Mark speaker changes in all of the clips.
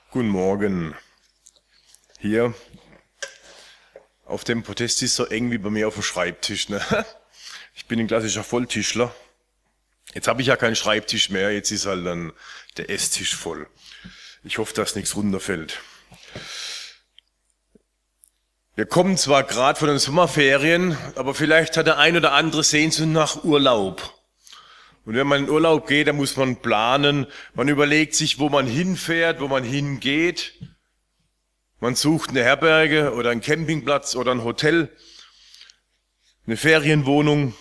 Speaker 1: Guten Morgen. Hier auf dem Podest ist so eng wie bei mir auf dem Schreibtisch. Ne? Ich bin ein klassischer Volltischler. Jetzt habe ich ja keinen Schreibtisch mehr, jetzt ist halt dann der Esstisch voll. Ich hoffe, dass nichts runterfällt. Wir kommen zwar gerade von den Sommerferien, aber vielleicht hat der ein oder andere Sehnsucht nach Urlaub. Und wenn man in Urlaub geht, dann muss man planen. Man überlegt sich, wo man hinfährt, wo man hingeht. Man sucht eine Herberge oder einen Campingplatz oder ein Hotel, eine Ferienwohnung.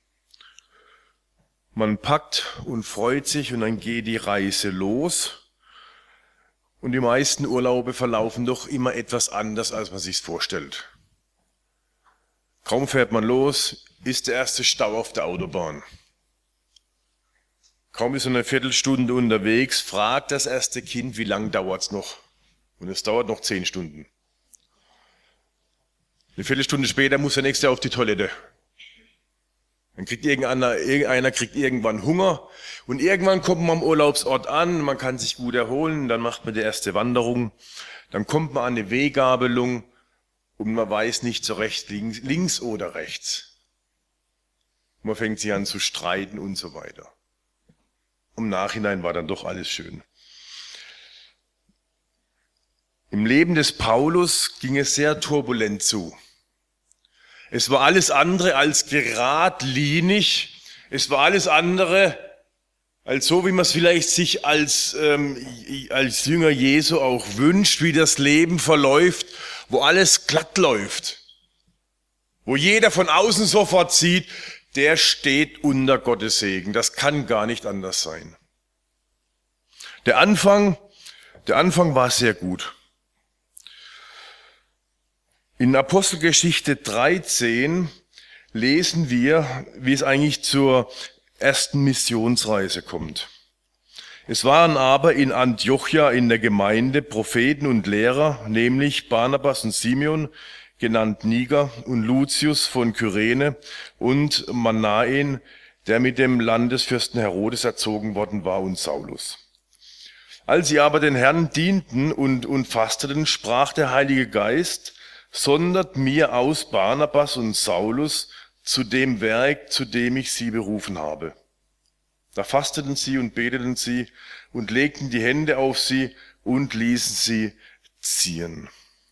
Speaker 1: Man packt und freut sich und dann geht die Reise los. Und die meisten Urlaube verlaufen doch immer etwas anders, als man sich's vorstellt. Kaum fährt man los, ist der erste Stau auf der Autobahn. Kaum ist man eine Viertelstunde unterwegs, fragt das erste Kind, wie lang dauert's noch? Und es dauert noch 10 Stunden. Eine Viertelstunde später muss der Nächste auf die Toilette. Dann kriegt irgendeiner kriegt irgendwann Hunger und irgendwann kommt man am Urlaubsort an, man kann sich gut erholen, dann macht man die erste Wanderung, dann kommt man an eine Weggabelung und man weiß nicht so recht links oder rechts. Man fängt sich an zu streiten und so weiter. Im Nachhinein war dann doch alles schön. Im Leben des Paulus ging es sehr turbulent zu. Es war alles andere als geradlinig. Es war alles andere als so, wie man es vielleicht sich als Jünger Jesu auch wünscht, wie das Leben verläuft, wo alles glatt läuft. Wo jeder von außen sofort sieht, der steht unter Gottes Segen. Das kann gar nicht anders sein. Der Anfang war sehr gut. In Apostelgeschichte 13 lesen wir, wie es eigentlich zur ersten Missionsreise kommt. Es waren aber in Antiochia in der Gemeinde Propheten und Lehrer, nämlich Barnabas und Simeon, genannt Niger, und Lucius von Kyrene und Manaen, der mit dem Landesfürsten Herodes erzogen worden war, und Saulus. Als sie aber den Herrn dienten und fasteten, sprach der Heilige Geist: Sondert mir aus Barnabas und Saulus zu dem Werk, zu dem ich sie berufen habe. Da fasteten sie und beteten sie und legten die Hände auf sie und ließen sie ziehen.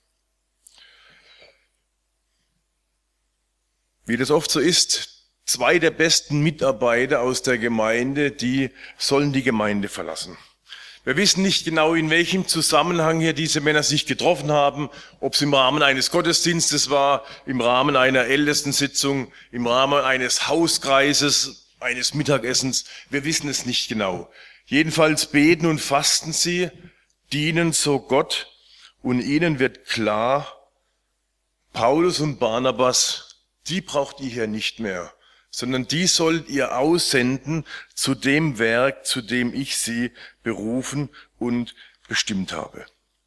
Speaker 1: Wie das oft so ist, 2 der besten Mitarbeiter aus der Gemeinde, die sollen die Gemeinde verlassen. Wir wissen nicht genau, in welchem Zusammenhang hier diese Männer sich getroffen haben, ob es im Rahmen eines Gottesdienstes war, im Rahmen einer Ältestensitzung, im Rahmen eines Hauskreises, eines Mittagessens. Wir wissen es nicht genau. Jedenfalls beten und fasten sie, dienen so Gott, und ihnen wird klar, Paulus und Barnabas, die braucht ihr hier nicht mehr, sondern die sollt ihr aussenden zu dem Werk, zu dem ich sie berufen und bestimmt habe.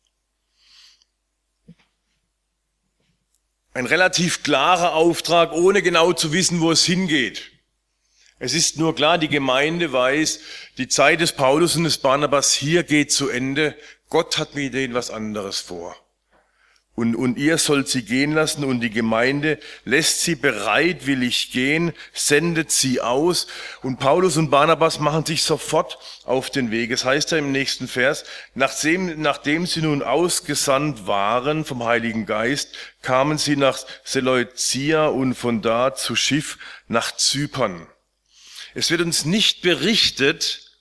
Speaker 1: Ein relativ klarer Auftrag, ohne genau zu wissen, wo es hingeht. Es ist nur klar, die Gemeinde weiß, die Zeit des Paulus und des Barnabas hier geht zu Ende. Gott hat mit denen was anderes vor. Und ihr sollt sie gehen lassen, und die Gemeinde lässt sie bereitwillig gehen, sendet sie aus, und Paulus und Barnabas machen sich sofort auf den Weg. Es heißt ja im nächsten Vers: Nachdem sie nun ausgesandt waren vom Heiligen Geist, kamen sie nach Seleucia und von da zu Schiff nach Zypern. Es wird uns nicht berichtet,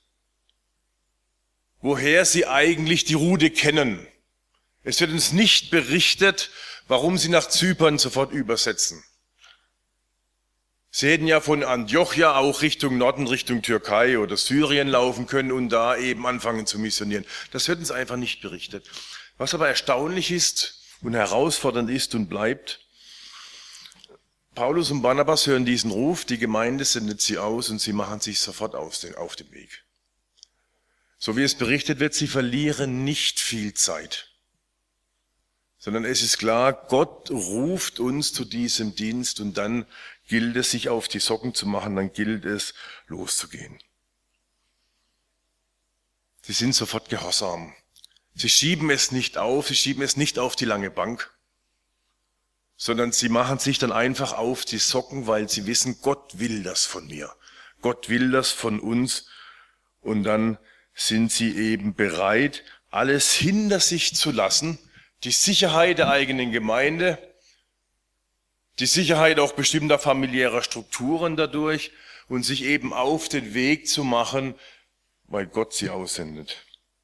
Speaker 1: woher sie eigentlich die Route kennen. Es wird uns nicht berichtet, warum sie nach Zypern sofort übersetzen. Sie hätten ja von Antiochia auch Richtung Norden, Richtung Türkei oder Syrien laufen können und da eben anfangen zu missionieren. Das wird uns einfach nicht berichtet. Was aber erstaunlich ist und herausfordernd ist und bleibt: Paulus und Barnabas hören diesen Ruf, die Gemeinde sendet sie aus und sie machen sich sofort auf den Weg. So wie es berichtet wird, sie verlieren nicht viel Zeit. Sondern es ist klar, Gott ruft uns zu diesem Dienst, und dann gilt es, sich auf die Socken zu machen, dann gilt es, loszugehen. Sie sind sofort gehorsam. Sie schieben es nicht auf, sie schieben es nicht auf die lange Bank, sondern sie machen sich dann einfach auf die Socken, weil sie wissen, Gott will das von mir. Gott will das von uns. Und dann sind sie eben bereit, alles hinter sich zu lassen, die Sicherheit der eigenen Gemeinde, die Sicherheit auch bestimmter familiärer Strukturen dadurch und sich eben auf den Weg zu machen, weil Gott sie aussendet.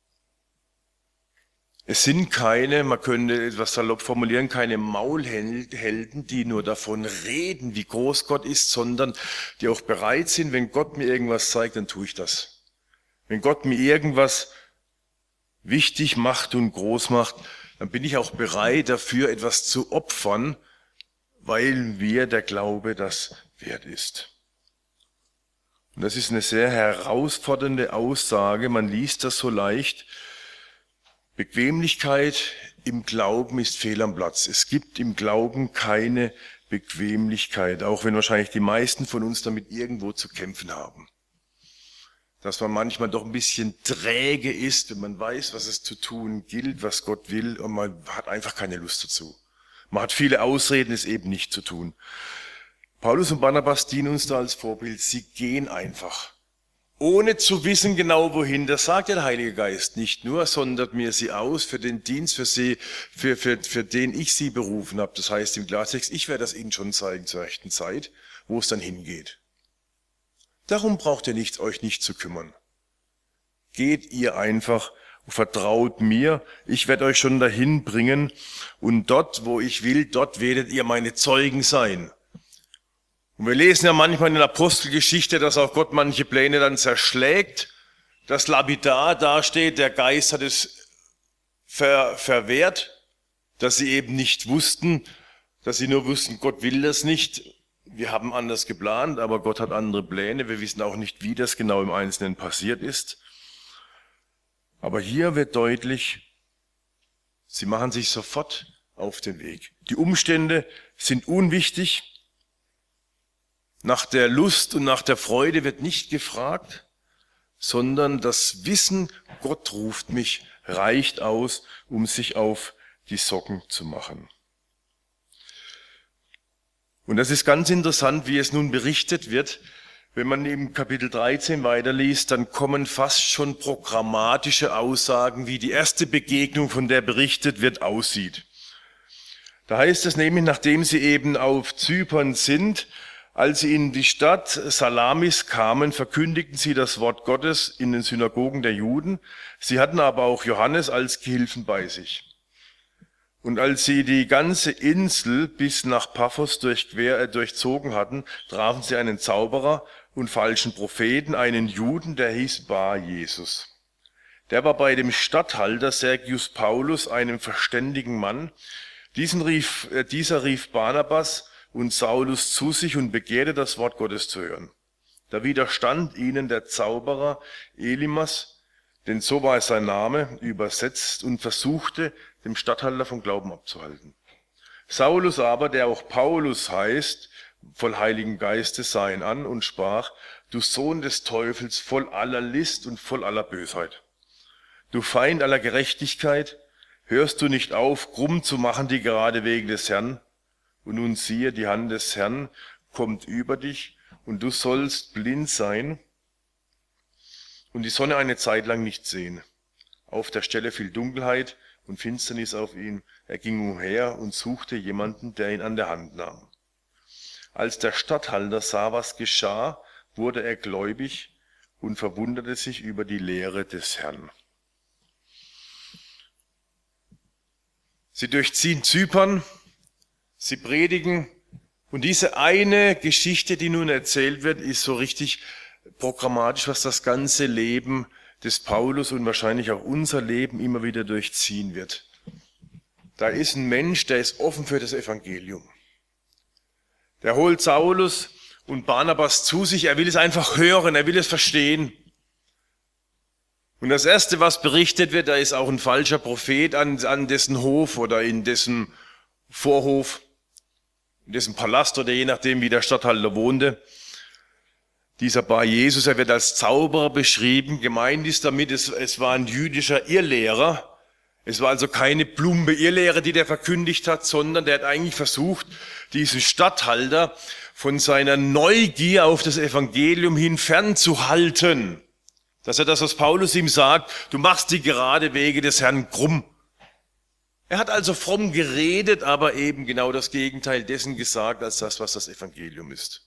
Speaker 1: Es sind keine, man könnte etwas salopp formulieren, keine Maulhelden, die nur davon reden, wie groß Gott ist, sondern die auch bereit sind, wenn Gott mir irgendwas zeigt, dann tue ich das. Wenn Gott mir irgendwas wichtig macht und groß macht, dann bin ich auch bereit dafür, etwas zu opfern, weil mir der Glaube das wert ist. Und das ist eine sehr herausfordernde Aussage, man liest das so leicht. Bequemlichkeit im Glauben ist fehl am Platz. Es gibt im Glauben keine Bequemlichkeit, auch wenn wahrscheinlich die meisten von uns damit irgendwo zu kämpfen haben. Dass man manchmal doch ein bisschen träge ist, wenn man weiß, was es zu tun gilt, was Gott will, und man hat einfach keine Lust dazu. Man hat viele Ausreden, es eben nicht zu tun. Paulus und Barnabas dienen uns da als Vorbild. Sie gehen einfach, ohne zu wissen genau wohin. Das sagt der Heilige Geist nicht nur, sondert mir sie aus für den Dienst, für den ich sie berufen habe. Das heißt im Klartext, ich werde das Ihnen schon zeigen zur rechten Zeit, wo es dann hingeht. Darum braucht ihr euch nicht zu kümmern. Geht ihr einfach, vertraut mir, ich werde euch schon dahin bringen und dort, wo ich will, dort werdet ihr meine Zeugen sein. Und wir lesen ja manchmal in der Apostelgeschichte, dass auch Gott manche Pläne dann zerschlägt, dass lapidar dasteht, der Geist hat es verwehrt, dass sie eben nicht wussten, dass sie nur wussten, Gott will das nicht. Wir haben anders geplant, aber Gott hat andere Pläne. Wir wissen auch nicht, wie das genau im Einzelnen passiert ist. Aber hier wird deutlich, sie machen sich sofort auf den Weg. Die Umstände sind unwichtig. Nach der Lust und nach der Freude wird nicht gefragt, sondern das Wissen, Gott ruft mich, reicht aus, um sich auf die Socken zu machen. Und das ist ganz interessant, wie es nun berichtet wird. Wenn man im Kapitel 13 weiterliest, dann kommen fast schon programmatische Aussagen, wie die erste Begegnung, von der berichtet wird, aussieht. Da heißt es nämlich, nachdem sie eben auf Zypern sind, als sie in die Stadt Salamis kamen, verkündigten sie das Wort Gottes in den Synagogen der Juden. Sie hatten aber auch Johannes als Gehilfen bei sich. Und als sie die ganze Insel bis nach Paphos durchzogen hatten, trafen sie einen Zauberer und falschen Propheten, einen Juden, der hieß Bar Jesus. Der war bei dem Statthalter Sergius Paulus, einem verständigen Mann. Dieser rief Barnabas und Saulus zu sich und begehrte, das Wort Gottes zu hören. Da widerstand ihnen der Zauberer Elimas, denn so war sein Name, übersetzt, und versuchte, dem Statthalter vom Glauben abzuhalten. Saulus aber, der auch Paulus heißt, voll Heiligen Geistes, sah ihn an und sprach: Du Sohn des Teufels, voll aller List und voll aller Bösheit. Du Feind aller Gerechtigkeit, hörst du nicht auf, krumm zu machen die gerade Wege des Herrn? Und nun siehe, die Hand des Herrn kommt über dich, und du sollst blind sein und die Sonne eine Zeit lang nicht sehen. Auf der Stelle fiel Dunkelheit und Finsternis auf ihn. Er ging umher und suchte jemanden, der ihn an der Hand nahm. Als der Statthalter sah, was geschah, wurde er gläubig und verwunderte sich über die Lehre des Herrn. Sie durchziehen Zypern, sie predigen, und diese eine Geschichte, die nun erzählt wird, ist so richtig programmatisch, was das ganze Leben des Paulus und wahrscheinlich auch unser Leben immer wieder durchziehen wird. Da ist ein Mensch, der ist offen für das Evangelium. Der holt Saulus und Barnabas zu sich, er will es einfach hören, er will es verstehen. Und das Erste, was berichtet wird, da ist auch ein falscher Prophet an dessen Hof oder in dessen Vorhof, in dessen Palast oder je nachdem, wie der Statthalter wohnte. Dieser Bar Jesus, er wird als Zauberer beschrieben. Gemeint ist damit, es war ein jüdischer Irrlehrer, Es war also keine plumpe Irrlehre, die der verkündigt hat, sondern der hat eigentlich versucht, diesen Statthalter von seiner Neugier auf das Evangelium hin fernzuhalten. Dass er das, was Paulus ihm sagt, du machst die gerade Wege des Herrn krumm. Er hat also fromm geredet, aber eben genau das Gegenteil dessen gesagt, als das, was das Evangelium ist.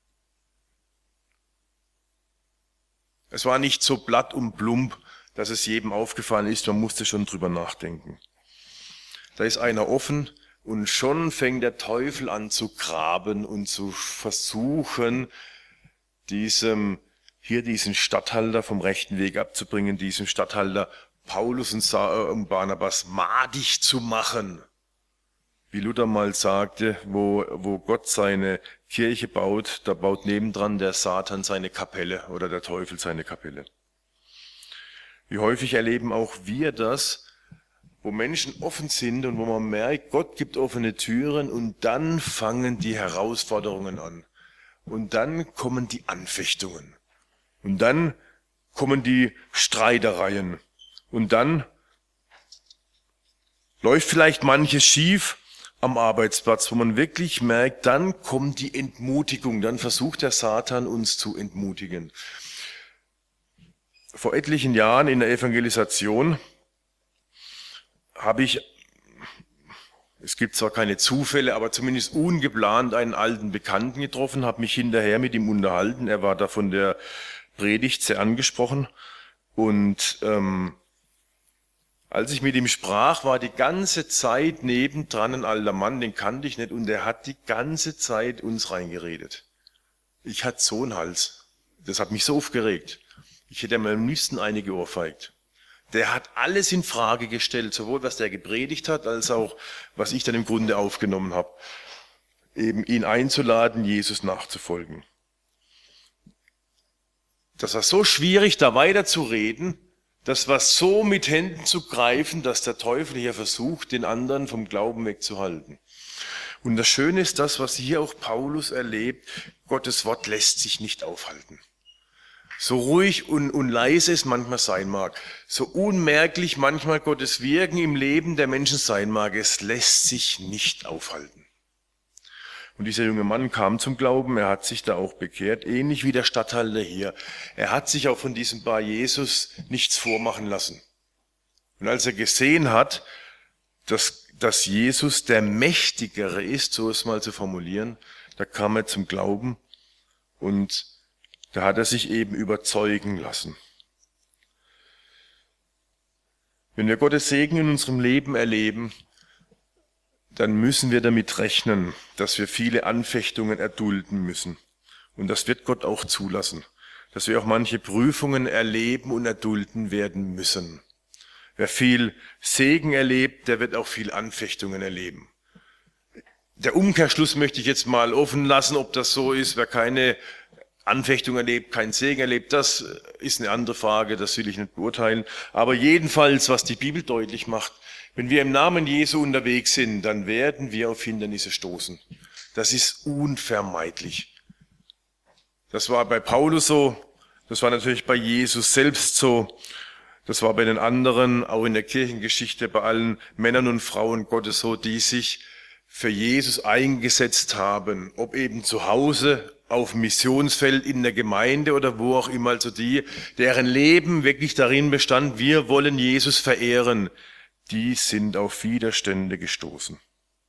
Speaker 1: Es war nicht so platt und plump, dass es jedem aufgefallen ist, man musste schon drüber nachdenken. Da ist einer offen und schon fängt der Teufel an zu graben und zu versuchen, diesen Statthalter vom rechten Weg abzubringen, diesem Statthalter Paulus und Barnabas madig zu machen. Wie Luther mal sagte, wo Gott seine Kirche baut, da baut nebendran der Satan seine Kapelle oder der Teufel seine Kapelle. Wie häufig erleben auch wir das, wo Menschen offen sind und wo man merkt, Gott gibt offene Türen und dann fangen die Herausforderungen an. Und dann kommen die Anfechtungen. Und dann kommen die Streitereien. Und dann läuft vielleicht manches schief am Arbeitsplatz, wo man wirklich merkt, dann kommt die Entmutigung, dann versucht der Satan uns zu entmutigen. Vor etlichen Jahren in der Evangelisation es gibt zwar keine Zufälle, aber zumindest ungeplant einen alten Bekannten getroffen, habe mich hinterher mit ihm unterhalten. Er war da von der Predigt sehr angesprochen. Und als ich mit ihm sprach, war die ganze Zeit nebendran ein alter Mann, den kannte ich nicht, und der hat die ganze Zeit uns reingeredet. Ich hatte so einen Hals. Das hat mich so aufgeregt. Ich hätte ihm am liebsten eine geohrfeigt. Der hat alles in Frage gestellt, sowohl was der gepredigt hat, als auch was ich dann im Grunde aufgenommen habe. Eben ihn einzuladen, Jesus nachzufolgen. Das war so schwierig, da weiterzureden. Das war so mit Händen zu greifen, dass der Teufel hier versucht, den anderen vom Glauben wegzuhalten. Und das Schöne ist das, was hier auch Paulus erlebt, Gottes Wort lässt sich nicht aufhalten. So ruhig und leise es manchmal sein mag, so unmerklich manchmal Gottes Wirken im Leben der Menschen sein mag, es lässt sich nicht aufhalten. Und dieser junge Mann kam zum Glauben, er hat sich da auch bekehrt, ähnlich wie der Statthalter hier. Er hat sich auch von diesem Bar Jesus nichts vormachen lassen. Und als er gesehen hat, dass Jesus der Mächtigere ist, so es mal zu formulieren, da kam er zum Glauben und da hat er sich eben überzeugen lassen. Wenn wir Gottes Segen in unserem Leben erleben, dann müssen wir damit rechnen, dass wir viele Anfechtungen erdulden müssen. Und das wird Gott auch zulassen, dass wir auch manche Prüfungen erleben und erdulden werden müssen. Wer viel Segen erlebt, der wird auch viel Anfechtungen erleben. Der Umkehrschluss möchte ich jetzt mal offen lassen, ob das so ist. Wer keine Anfechtung erlebt, keinen Segen erlebt, das ist eine andere Frage, das will ich nicht beurteilen. Aber jedenfalls, was die Bibel deutlich macht, wenn wir im Namen Jesu unterwegs sind, dann werden wir auf Hindernisse stoßen. Das ist unvermeidlich. Das war bei Paulus so, das war natürlich bei Jesus selbst so, das war bei den anderen, auch in der Kirchengeschichte, bei allen Männern und Frauen Gottes so, die sich für Jesus eingesetzt haben, ob eben zu Hause, auf dem Missionsfeld, in der Gemeinde oder wo auch immer, also die, deren Leben wirklich darin bestand, wir wollen Jesus verehren, die sind auf Widerstände gestoßen.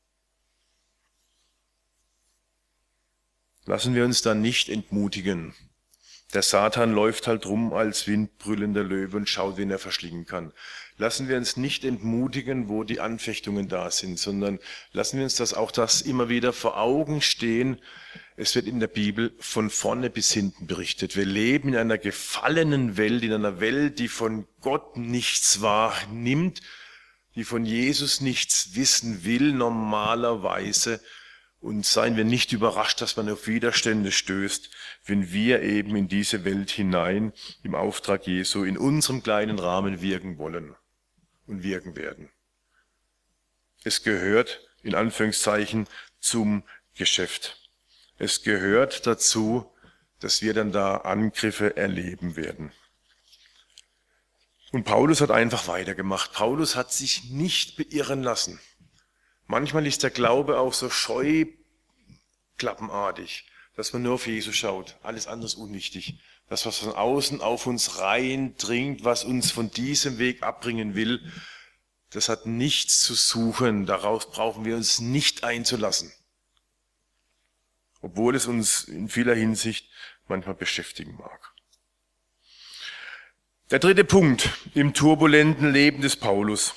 Speaker 1: Lassen wir uns dann nicht entmutigen. Der Satan läuft halt rum als windbrüllender Löwe und schaut, wen er verschlingen kann. Lassen wir uns nicht entmutigen, wo die Anfechtungen da sind, sondern lassen wir uns das immer wieder vor Augen stehen. Es wird in der Bibel von vorne bis hinten berichtet. Wir leben in einer gefallenen Welt, in einer Welt, die von Gott nichts wahrnimmt, die von Jesus nichts wissen will normalerweise. Und seien wir nicht überrascht, dass man auf Widerstände stößt, wenn wir eben in diese Welt hinein im Auftrag Jesu in unserem kleinen Rahmen wirken wollen und wirken werden. Es gehört in Anführungszeichen zum Geschäft. Es gehört dazu, dass wir dann da Angriffe erleben werden. Und Paulus hat einfach weitergemacht. Paulus hat sich nicht beirren lassen. Manchmal ist der Glaube auch so scheuklappenartig, dass man nur auf Jesus schaut. Alles andere ist unwichtig. Das, was von außen auf uns reindringt, was uns von diesem Weg abbringen will, das hat nichts zu suchen. Darauf brauchen wir uns nicht einzulassen. Obwohl es uns in vieler Hinsicht manchmal beschäftigen mag. Der dritte Punkt im turbulenten Leben des Paulus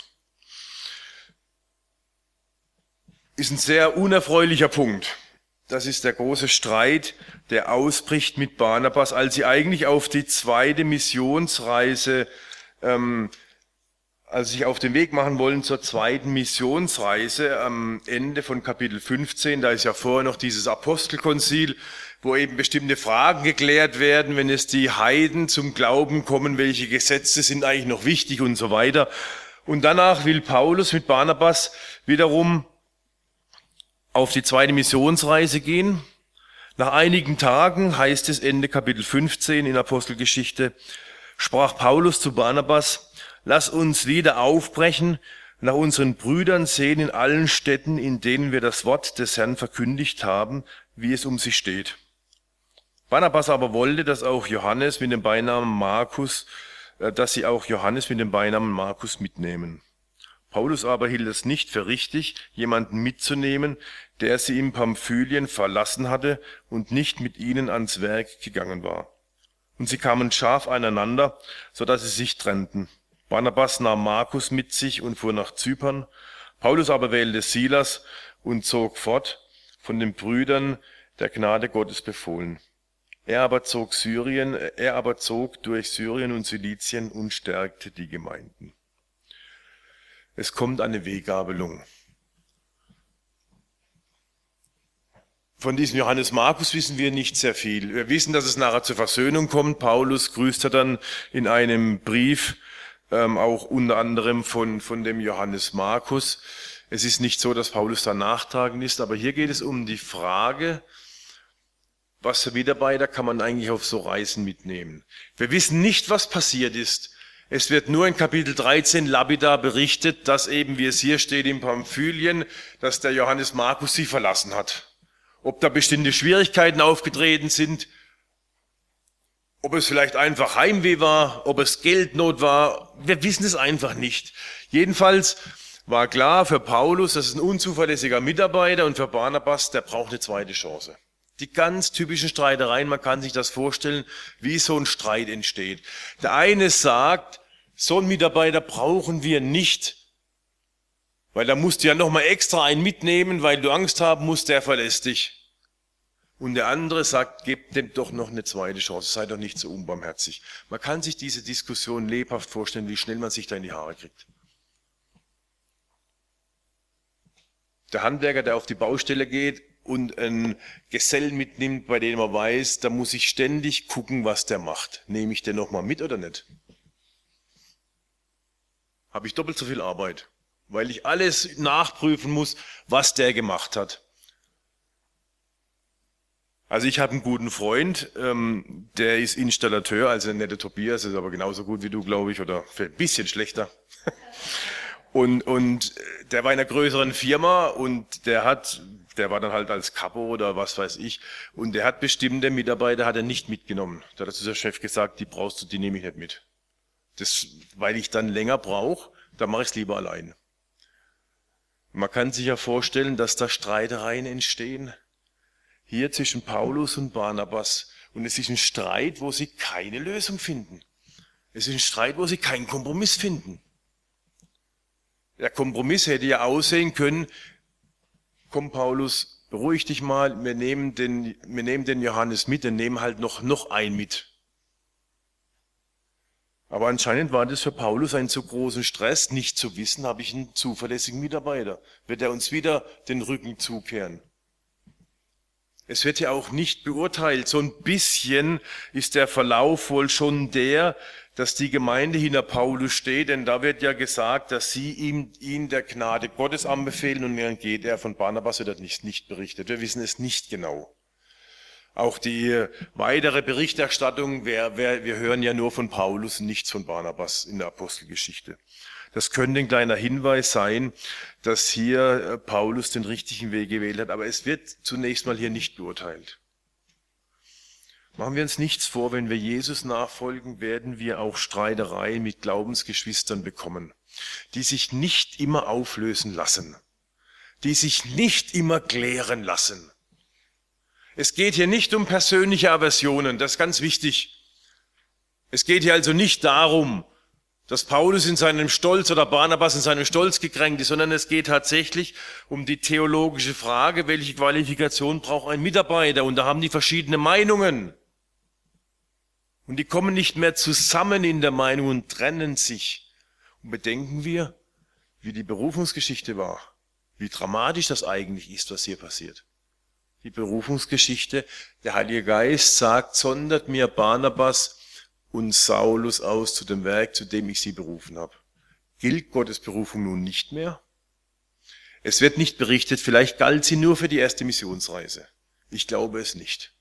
Speaker 1: ist ein sehr unerfreulicher Punkt. Das ist der große Streit, der ausbricht mit Barnabas, als sie eigentlich auf die zweite Missionsreise, als sie sich auf den Weg machen wollen zur zweiten Missionsreise am Ende von Kapitel 15. Da ist ja vorher noch dieses Apostelkonzil, wo eben bestimmte Fragen geklärt werden, wenn es die Heiden zum Glauben kommen, welche Gesetze sind eigentlich noch wichtig und so weiter. Und danach will Paulus mit Barnabas wiederum auf die zweite Missionsreise gehen. Nach einigen Tagen, heißt es Ende Kapitel 15 in Apostelgeschichte, sprach Paulus zu Barnabas: Lass uns wieder aufbrechen, nach unseren Brüdern sehen in allen Städten, in denen wir das Wort des Herrn verkündigt haben, wie es um sie steht. Barnabas aber wollte, dass sie auch Johannes mit dem Beinamen Markus mitnehmen. Paulus aber hielt es nicht für richtig, jemanden mitzunehmen, der sie in Pamphylien verlassen hatte und nicht mit ihnen ans Werk gegangen war. Und sie kamen scharf aneinander, so dass sie sich trennten. Barnabas nahm Markus mit sich und fuhr nach Zypern. Paulus aber wählte Silas und zog fort, von den Brüdern der Gnade Gottes befohlen. Er aber zog durch Syrien und Silizien und stärkte die Gemeinden. Es kommt eine Weggabelung. Von diesem Johannes Markus wissen wir nicht sehr viel. Wir wissen, dass es nachher zur Versöhnung kommt. Paulus grüßt er dann in einem Brief, auch unter anderem von dem Johannes Markus. Es ist nicht so, dass Paulus da nachtragend ist, aber hier geht es um die Frage, was für Mitarbeiter kann man eigentlich auf so Reisen mitnehmen. Wir wissen nicht, was passiert ist. Es wird nur in Kapitel 13 lapidar berichtet, dass eben, wie es hier steht in Pamphylien, dass der Johannes Markus sie verlassen hat. Ob da bestimmte Schwierigkeiten aufgetreten sind, ob es vielleicht einfach Heimweh war, ob es Geldnot war, wir wissen es einfach nicht. Jedenfalls war klar für Paulus, das ist ein unzuverlässiger Mitarbeiter, und für Barnabas, der braucht eine zweite Chance. Die ganz typischen Streitereien, man kann sich das vorstellen, wie so ein Streit entsteht. Der eine sagt, so einen Mitarbeiter brauchen wir nicht, weil da musst du ja nochmal extra einen mitnehmen, weil du Angst haben musst, der verlässt dich. Und der andere sagt, gebt dem doch noch eine zweite Chance, sei doch nicht so unbarmherzig. Man kann sich diese Diskussion lebhaft vorstellen, wie schnell man sich da in die Haare kriegt. Der Handwerker, der auf die Baustelle geht und einen Gesellen mitnimmt, bei dem er weiß, da muss ich ständig gucken, was der macht. Nehme ich den nochmal mit oder nicht? Habe ich doppelt so viel Arbeit, weil ich alles nachprüfen muss, was der gemacht hat. Also ich habe einen guten Freund, der ist Installateur, also ein netter Tobias, ist aber genauso gut wie du, glaube ich, oder ein bisschen schlechter. Und der war in einer größeren Firma und der war dann halt als Kapo oder was weiß ich, und der hat bestimmte Mitarbeiter hat er nicht mitgenommen. Da hat zu der Chef gesagt, die nehme ich nicht mit. Das, weil ich dann länger brauche, dann mache ich es lieber allein. Man kann sich ja vorstellen, dass da Streitereien entstehen. Hier zwischen Paulus und Barnabas. Und es ist ein Streit, wo sie keine Lösung finden. Es ist ein Streit, wo sie keinen Kompromiss finden. Der Kompromiss hätte ja aussehen können, komm Paulus, beruhig dich mal, wir nehmen den Johannes mit und nehmen halt noch einen mit. Aber anscheinend war das für Paulus ein zu großen Stress, nicht zu wissen, habe ich einen zuverlässigen Mitarbeiter. Wird er uns wieder den Rücken zukehren? Es wird ja auch nicht beurteilt. So ein bisschen ist der Verlauf wohl schon der, dass die Gemeinde hinter Paulus steht, denn da wird ja gesagt, dass sie ihn der Gnade Gottes anbefehlen und dann geht er. Von Barnabas wird das nicht berichtet. Wir wissen es nicht genau. Auch die weitere Berichterstattung, wir hören ja nur von Paulus und nichts von Barnabas in der Apostelgeschichte. Das könnte ein kleiner Hinweis sein, dass hier Paulus den richtigen Weg gewählt hat, aber es wird zunächst mal hier nicht beurteilt. Machen wir uns nichts vor, wenn wir Jesus nachfolgen, werden wir auch Streitereien mit Glaubensgeschwistern bekommen, die sich nicht immer auflösen lassen, die sich nicht immer klären lassen. Es geht hier nicht um persönliche Aversionen, das ist ganz wichtig. Es geht hier also nicht darum, dass Paulus in seinem Stolz oder Barnabas in seinem Stolz gekränkt ist, sondern es geht tatsächlich um die theologische Frage, welche Qualifikation braucht ein Mitarbeiter? Und da haben die verschiedene Meinungen. Und die kommen nicht mehr zusammen in der Meinung und trennen sich. Und bedenken wir, wie die Berufungsgeschichte war, wie dramatisch das eigentlich ist, was hier passiert. Die Berufungsgeschichte, der Heilige Geist sagt, sondert mir Barnabas und Saulus aus zu dem Werk, zu dem ich sie berufen habe. Gilt Gottes Berufung nun nicht mehr? Es wird nicht berichtet, vielleicht galt sie nur für die erste Missionsreise. Ich glaube es nicht.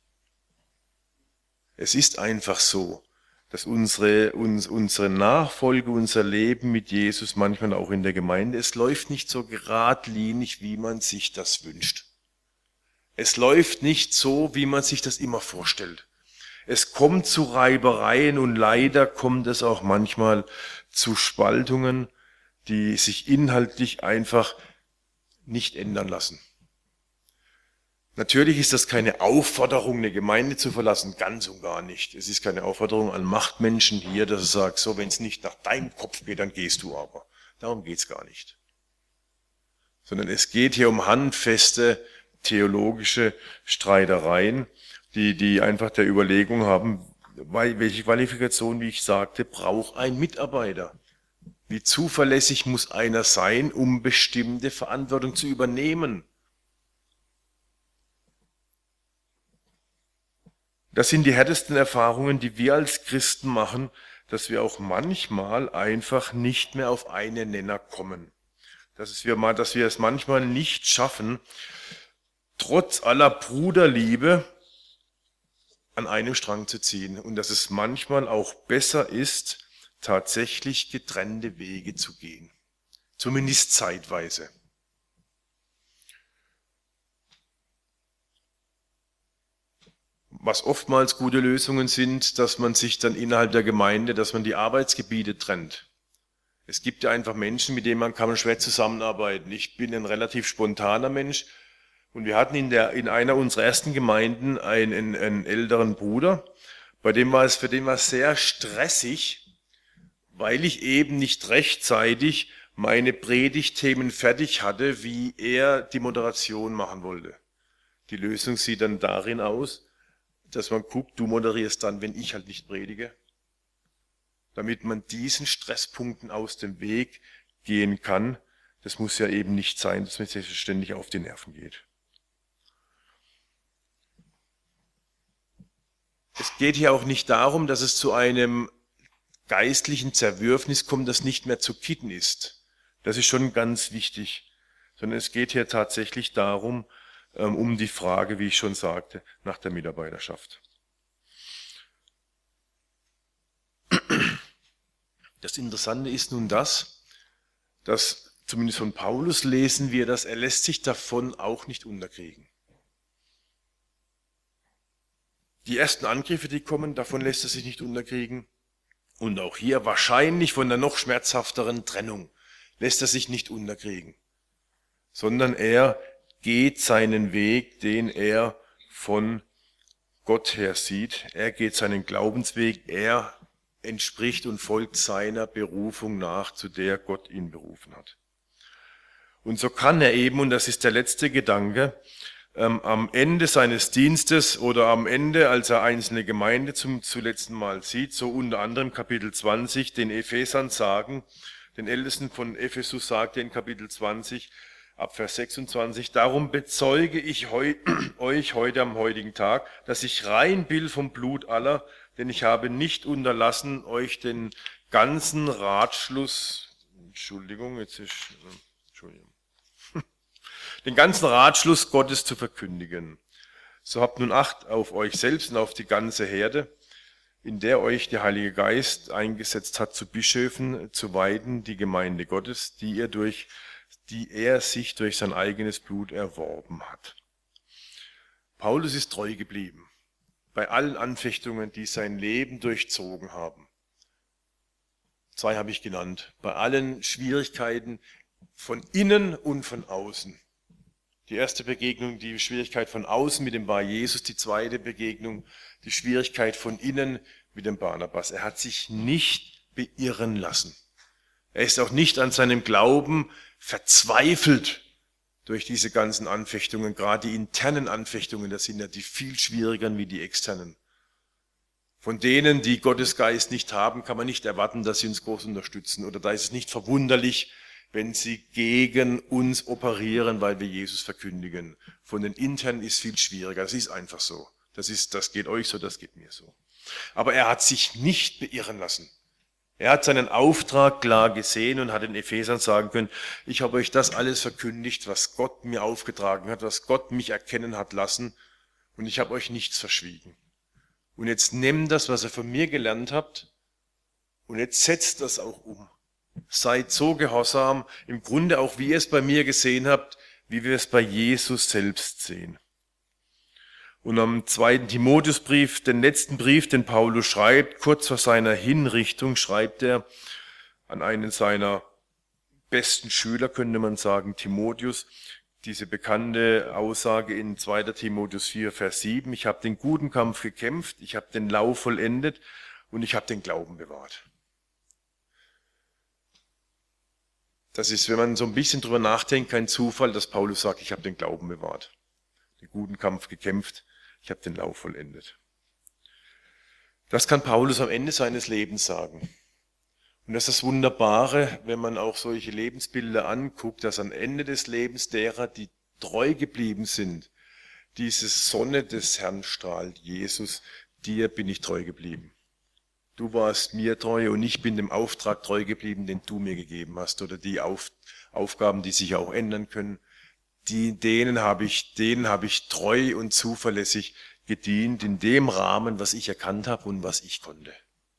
Speaker 1: Es ist einfach so, dass unsere Nachfolge, unser Leben mit Jesus manchmal auch in der Gemeinde, es läuft nicht so geradlinig, wie man sich das wünscht. Es läuft nicht so, wie man sich das immer vorstellt. Es kommt zu Reibereien und leider kommt es auch manchmal zu Spaltungen, die sich inhaltlich einfach nicht ändern lassen. Natürlich ist das keine Aufforderung, eine Gemeinde zu verlassen, ganz und gar nicht. Es ist keine Aufforderung an Machtmenschen hier, dass er sagt, so, wenn es nicht nach deinem Kopf geht, dann gehst du aber. Darum geht's gar nicht. Sondern es geht hier um handfeste theologische Streitereien, die einfach der Überlegung haben, welche Qualifikation, wie ich sagte, braucht ein Mitarbeiter. Wie zuverlässig muss einer sein, um bestimmte Verantwortung zu übernehmen? Das sind die härtesten Erfahrungen, die wir als Christen machen, dass wir auch manchmal einfach nicht mehr auf einen Nenner kommen. Dass wir es manchmal nicht schaffen, trotz aller Bruderliebe an einem Strang zu ziehen und dass es manchmal auch besser ist, tatsächlich getrennte Wege zu gehen. Zumindest zeitweise. Was oftmals gute Lösungen sind, dass man sich dann innerhalb der Gemeinde, dass man die Arbeitsgebiete trennt. Es gibt ja einfach Menschen, mit denen kann man schwer zusammenarbeiten. Ich bin ein relativ spontaner Mensch. Und wir hatten in einer unserer ersten Gemeinden einen älteren Bruder, für den war es sehr stressig, weil ich eben nicht rechtzeitig meine Predigtthemen fertig hatte, wie er die Moderation machen wollte. Die Lösung sieht dann darin aus, dass man guckt, du moderierst dann, wenn ich halt nicht predige, damit man diesen Stresspunkten aus dem Weg gehen kann. Das muss ja eben nicht sein, dass man sich ständig auf die Nerven geht. Es geht hier auch nicht darum, dass es zu einem geistlichen Zerwürfnis kommt, das nicht mehr zu kitten ist. Das ist schon ganz wichtig. Sondern es geht hier tatsächlich darum, um die Frage, wie ich schon sagte, nach der Mitarbeiterschaft. Das Interessante ist nun das, dass zumindest von Paulus lesen wir, dass er lässt sich davon auch nicht unterkriegen. Die ersten Angriffe, die kommen, davon lässt er sich nicht unterkriegen. Und auch hier wahrscheinlich von der noch schmerzhafteren Trennung lässt er sich nicht unterkriegen. Sondern er geht seinen Weg, den er von Gott her sieht. Er geht seinen Glaubensweg, er entspricht und folgt seiner Berufung nach, zu der Gott ihn berufen hat. Und so kann er eben, und das ist der letzte Gedanke, am Ende seines Dienstes oder am Ende, als er einzelne Gemeinde zum letzten Mal sieht, so unter anderem Kapitel 20, den Ephesern sagen, den Ältesten von Ephesus sagt er in Kapitel 20, ab Vers 26, darum bezeuge ich euch heute am heutigen Tag, dass ich rein bin vom Blut aller, denn ich habe nicht unterlassen, euch den ganzen Ratschluss, den ganzen Ratschluss Gottes zu verkündigen. So habt nun Acht auf euch selbst und auf die ganze Herde, in der euch der Heilige Geist eingesetzt hat, zu Bischöfen zu weiden, die Gemeinde Gottes, die er sich durch sein eigenes Blut erworben hat. Paulus ist treu geblieben bei allen Anfechtungen, die sein Leben durchzogen haben. 2 habe ich genannt. Bei allen Schwierigkeiten von innen und von außen. Die erste Begegnung, die Schwierigkeit von außen mit dem war Jesus. Die zweite Begegnung, die Schwierigkeit von innen mit dem Barnabas. Er hat sich nicht beirren lassen. Er ist auch nicht an seinem Glauben verzweifelt durch diese ganzen Anfechtungen. Gerade die internen Anfechtungen, das sind ja die viel schwierigeren wie die externen. Von denen, die Gottes Geist nicht haben, kann man nicht erwarten, dass sie uns groß unterstützen. Oder da ist es nicht verwunderlich, wenn sie gegen uns operieren, weil wir Jesus verkündigen. Von den internen ist viel schwieriger. Das ist einfach so. Das geht euch so, das geht mir so. Aber er hat sich nicht beirren lassen. Er hat seinen Auftrag klar gesehen und hat den Ephesern sagen können, ich habe euch das alles verkündigt, was Gott mir aufgetragen hat, was Gott mich erkennen hat lassen, und ich habe euch nichts verschwiegen. Und jetzt nehmt das, was ihr von mir gelernt habt, und jetzt setzt das auch um. Seid so gehorsam, im Grunde auch wie ihr es bei mir gesehen habt, wie wir es bei Jesus selbst sehen. Und am 2. Timotheusbrief, den letzten Brief, den Paulus schreibt, kurz vor seiner Hinrichtung, schreibt er an einen seiner besten Schüler, könnte man sagen, Timotheus, diese bekannte Aussage in 2. Timotheus 4, Vers 7, ich habe den guten Kampf gekämpft, ich habe den Lauf vollendet und ich habe den Glauben bewahrt. Das ist, wenn man so ein bisschen drüber nachdenkt, kein Zufall, dass Paulus sagt, ich habe den Glauben bewahrt, den guten Kampf gekämpft, ich habe den Lauf vollendet. Das kann Paulus am Ende seines Lebens sagen. Und das ist das Wunderbare, wenn man auch solche Lebensbilder anguckt, dass am Ende des Lebens derer, die treu geblieben sind, diese Sonne des Herrn strahlt, Jesus, dir bin ich treu geblieben. Du warst mir treu und ich bin dem Auftrag treu geblieben, den du mir gegeben hast. Oder die Aufgaben, die sich auch ändern können, denen habe ich treu und zuverlässig gedient, in dem Rahmen, was ich erkannt habe und was ich konnte.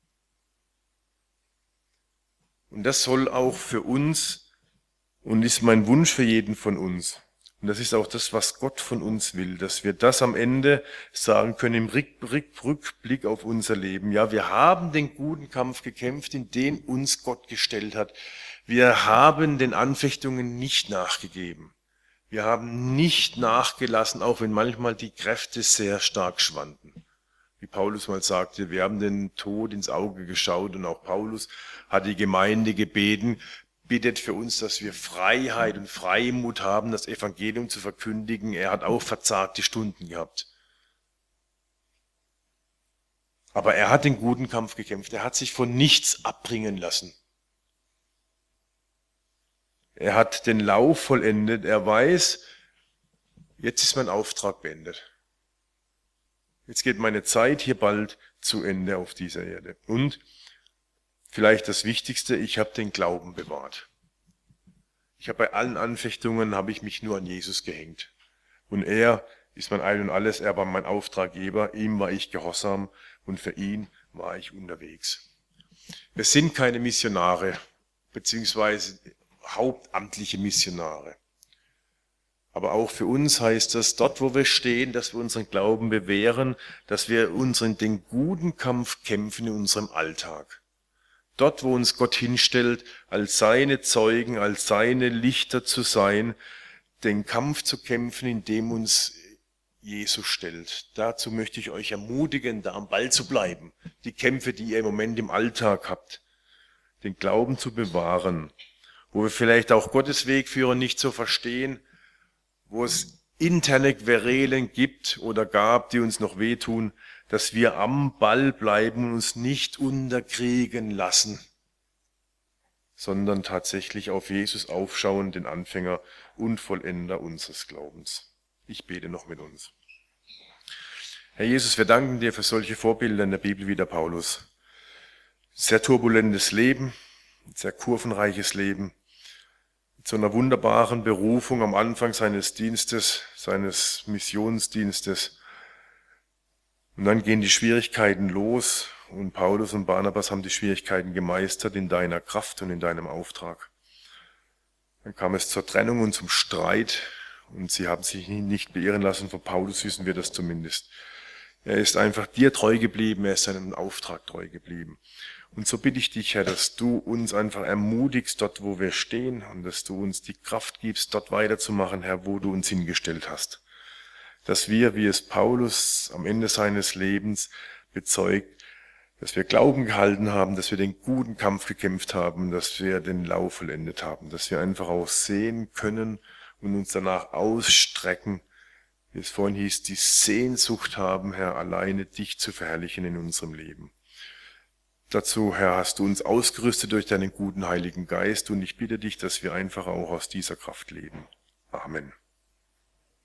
Speaker 1: Und das soll auch für uns und ist mein Wunsch für jeden von uns. Und das ist auch das, was Gott von uns will, dass wir das am Ende sagen können im Rückblick auf unser Leben. Ja, wir haben den guten Kampf gekämpft, in den uns Gott gestellt hat. Wir haben den Anfechtungen nicht nachgegeben. Wir haben nicht nachgelassen, auch wenn manchmal die Kräfte sehr stark schwanden. Wie Paulus mal sagte, wir haben den Tod ins Auge geschaut und auch Paulus hat die Gemeinde gebeten, bittet für uns, dass wir Freiheit und Freimut haben, das Evangelium zu verkündigen. Er hat auch verzagte Stunden gehabt. Aber er hat den guten Kampf gekämpft. Er hat sich von nichts abbringen lassen. Er hat den Lauf vollendet. Er weiß, jetzt ist mein Auftrag beendet. Jetzt geht meine Zeit hier bald zu Ende auf dieser Erde. Und vielleicht das Wichtigste, ich habe den Glauben bewahrt. Ich habe bei allen Anfechtungen, habe ich mich nur an Jesus gehängt. Und er ist mein Ein und Alles, er war mein Auftraggeber, ihm war ich gehorsam und für ihn war ich unterwegs. Wir sind keine Missionare, beziehungsweise hauptamtliche Missionare. Aber auch für uns heißt das, dort wo wir stehen, dass wir unseren Glauben bewähren, dass wir den guten Kampf kämpfen in unserem Alltag. Dort, wo uns Gott hinstellt, als seine Zeugen, als seine Lichter zu sein, den Kampf zu kämpfen, in dem uns Jesus stellt. Dazu möchte ich euch ermutigen, da am Ball zu bleiben. Die Kämpfe, die ihr im Moment im Alltag habt, den Glauben zu bewahren, wo wir vielleicht auch Gottes Wegführer nicht so verstehen, wo es interne Querelen gibt oder gab, die uns noch wehtun, dass wir am Ball bleiben und uns nicht unterkriegen lassen, sondern tatsächlich auf Jesus aufschauen, den Anfänger und Vollender unseres Glaubens. Ich bete noch mit uns. Herr Jesus, wir danken dir für solche Vorbilder in der Bibel wie der Paulus. Sehr turbulentes Leben, sehr kurvenreiches Leben, mit so einer wunderbaren Berufung am Anfang seines Dienstes, seines Missionsdienstes Und dann gehen die Schwierigkeiten los und Paulus und Barnabas haben die Schwierigkeiten gemeistert in deiner Kraft und in deinem Auftrag. Dann kam es zur Trennung und zum Streit und sie haben sich nicht beirren lassen. Von Paulus wissen wir das zumindest. Er ist einfach dir treu geblieben, er ist seinem Auftrag treu geblieben. Und so bitte ich dich, Herr, dass du uns einfach ermutigst dort, wo wir stehen und dass du uns die Kraft gibst, dort weiterzumachen, Herr, wo du uns hingestellt hast. Dass wir, wie es Paulus am Ende seines Lebens bezeugt, dass wir Glauben gehalten haben, dass wir den guten Kampf gekämpft haben, dass wir den Lauf vollendet haben, dass wir einfach auch sehen können und uns danach ausstrecken, wie es vorhin hieß, die Sehnsucht haben, Herr, alleine dich zu verherrlichen in unserem Leben. Dazu, Herr, hast du uns ausgerüstet durch deinen guten Heiligen Geist und ich bitte dich, dass wir einfach auch aus dieser Kraft leben. Amen.